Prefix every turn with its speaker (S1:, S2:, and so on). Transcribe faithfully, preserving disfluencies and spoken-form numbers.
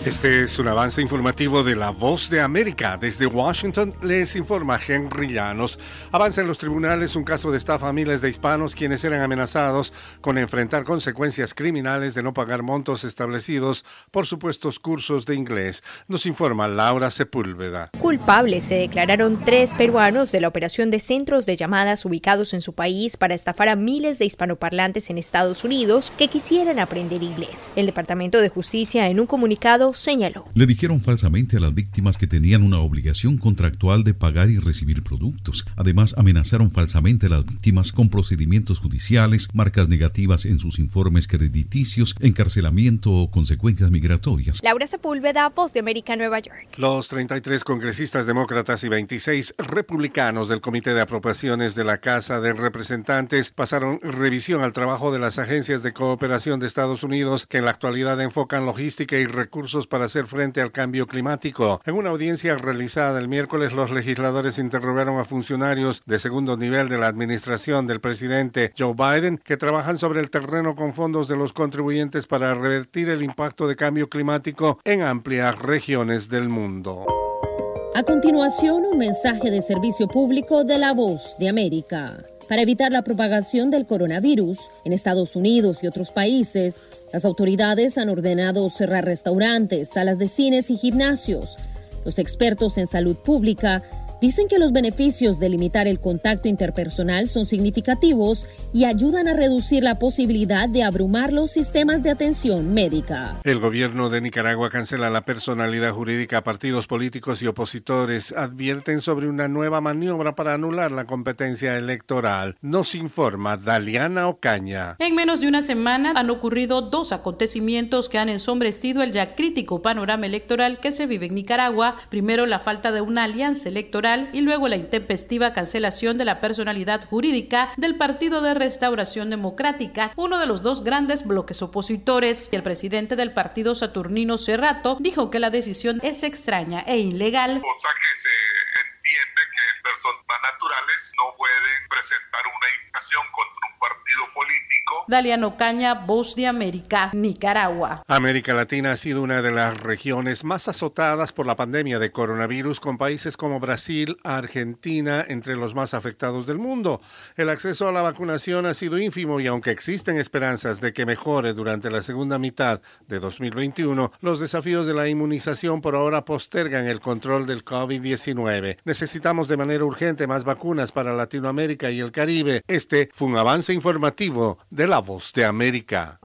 S1: Este es un avance informativo de La Voz de América. Desde Washington les informa Henry Llanos. Avanza en los tribunales un caso de estafa a miles de hispanos quienes eran amenazados con enfrentar consecuencias criminales de no pagar montos establecidos por supuestos cursos de inglés. Nos informa Laura Sepúlveda.
S2: Culpables se declararon tres peruanos de la operación de centros de llamadas ubicados en su país para estafar a miles de hispanoparlantes en Estados Unidos que quisieran aprender inglés. El Departamento de Justicia, en un comunicado, señaló.
S3: Le dijeron falsamente a las víctimas que tenían una obligación contractual de pagar y recibir productos. Además, amenazaron falsamente a las víctimas con procedimientos judiciales, marcas negativas en sus informes crediticios, encarcelamiento o consecuencias migratorias.
S2: Laura Sepúlveda, Voz de América, Nueva York.
S1: Los treinta y tres congresistas demócratas y veintiséis republicanos del Comité de Apropiaciones de la Casa de Representantes pasaron revisión al trabajo de las agencias de cooperación de Estados Unidos que en la actualidad enfocan logística y recursos para hacer frente al cambio climático. En una audiencia realizada el miércoles, los legisladores interrogaron a funcionarios de segundo nivel de la administración del presidente Joe Biden que trabajan sobre el terreno con fondos de los contribuyentes para revertir el impacto de cambio climático en amplias regiones del mundo.
S4: A continuación, un mensaje de servicio público de La Voz de América. Para evitar la propagación del coronavirus en Estados Unidos y otros países, las autoridades han ordenado cerrar restaurantes, salas de cines y gimnasios. Los expertos en salud pública dicen que los beneficios de limitar el contacto interpersonal son significativos y ayudan a reducir la posibilidad de abrumar los sistemas de atención médica.
S1: El gobierno de Nicaragua cancela la personalidad jurídica a partidos políticos y opositores. Advierten sobre una nueva maniobra para anular la competencia electoral. Nos informa Daliana Ocaña.
S5: En menos de una semana han ocurrido dos acontecimientos que han ensombrecido el ya crítico panorama electoral que se vive en Nicaragua. Primero, la falta de una alianza electoral y luego la intempestiva cancelación de la personalidad jurídica del Partido de Restauración Democrática, uno de los dos grandes bloques opositores. El presidente del partido, Saturnino Cerrato, dijo que la decisión es extraña e ilegal.
S6: O sea que se entiende que personas naturales no pueden presentar una impugnación contra un partido político.
S5: Daliana Ocaña, Voz de América, Nicaragua.
S1: América Latina ha sido una de las regiones más azotadas por la pandemia de coronavirus, con países como Brasil, Argentina, entre los más afectados del mundo. El acceso a la vacunación ha sido ínfimo y aunque existen esperanzas de que mejore durante la segunda mitad de dos mil veintiuno, los desafíos de la inmunización por ahora postergan el control del COVID diecinueve. Necesitamos de manera urgente más vacunas para Latinoamérica y el Caribe. Este fue un avance informativo de La Voz de América.